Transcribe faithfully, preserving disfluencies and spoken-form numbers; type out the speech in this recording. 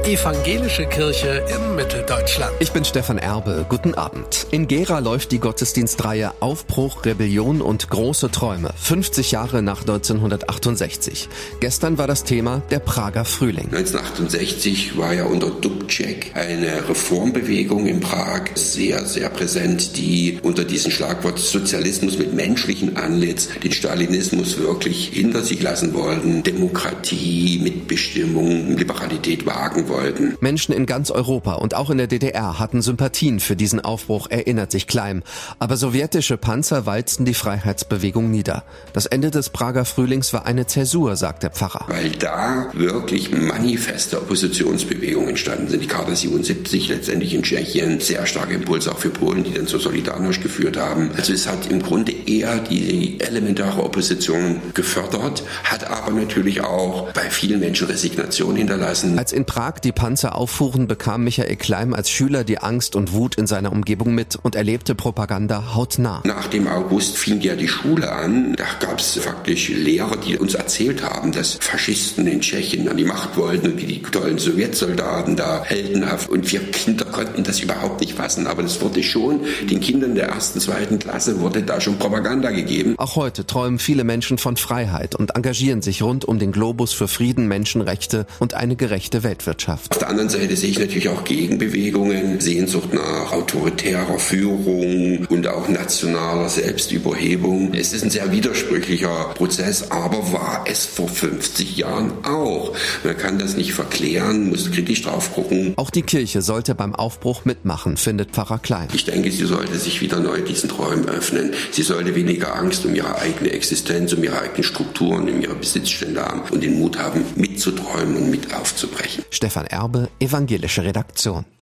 Evangelische Kirche in Mitteldeutschland. Ich bin Stefan Erbe. Guten Abend. In Gera läuft die Gottesdienstreihe Aufbruch, Rebellion und große Träume. fünfzig Jahre nach neunzehnhundertachtundsechzig. Gestern war das Thema der Prager Frühling. neunzehnhundertachtundachtzig war ja unter Dubček eine Reformbewegung in Prag sehr, sehr präsent, die unter diesem Schlagwort Sozialismus mit menschlichem Antlitz den Stalinismus wirklich hinter sich lassen wollten, Demokratie, Mitbestimmung, Liberalität wagen wollten. Menschen in ganz Europa und auch in der D D R hatten Sympathien für diesen Aufbruch, erinnert sich Kleim. Aber sowjetische Panzer walzten die Freiheitsbewegung nieder. Das Ende des Prager Frühlings war eine Zäsur, sagt der Pfarrer. Weil da wirklich manifeste Oppositionsbewegungen entstanden sind. Die Charta siebenundsiebzig, letztendlich in Tschechien, sehr starke Impulse auch für Polen, die dann zur Solidarność geführt haben. Also es hat im Grunde eher die elementare Opposition gefördert, hat aber natürlich auch bei vielen Menschen Resignation hinterlassen. Als in Prag die Panzer auffuhren, bekam Michael Kleim als Schüler die Angst und Wut in seiner Umgebung mit und erlebte Propaganda hautnah. Nach dem August fing ja die Schule an. Da gab es faktisch Lehrer, die uns erzählt haben, dass Faschisten in Tschechien an die Macht wollten und wie die tollen Sowjetsoldaten da heldenhaft. Und wir Kinder konnten das überhaupt nicht fassen. Aber das wurde schon, den Kindern der ersten, zweiten Klasse wurde da schon Propaganda gegeben. Auch heute träumen viele Menschen von Freiheit und engagieren sich rund um den Globus für Frieden, Menschenrechte und eine gerechte Weltwirtschaft. Auf der anderen Seite sehe ich natürlich auch Gegenbewegungen, Sehnsucht nach autoritärer Führung und auch nationaler Selbstüberhebung. Es ist ein sehr widersprüchlicher Prozess, aber war es vor fünfzig Jahren auch. Man kann das nicht verklären, muss kritisch drauf gucken. Auch die Kirche sollte beim Aufbruch mitmachen, findet Pfarrer Klein. Ich denke, sie sollte sich wieder neu diesen Träumen öffnen. Sie sollte weniger Angst um ihre eigene Existenz, um ihre eigenen Strukturen, um ihre Besitzstände haben und den Mut haben, mitzuträumen und mit aufzubrechen. Stefan Erbe, Evangelische Redaktion.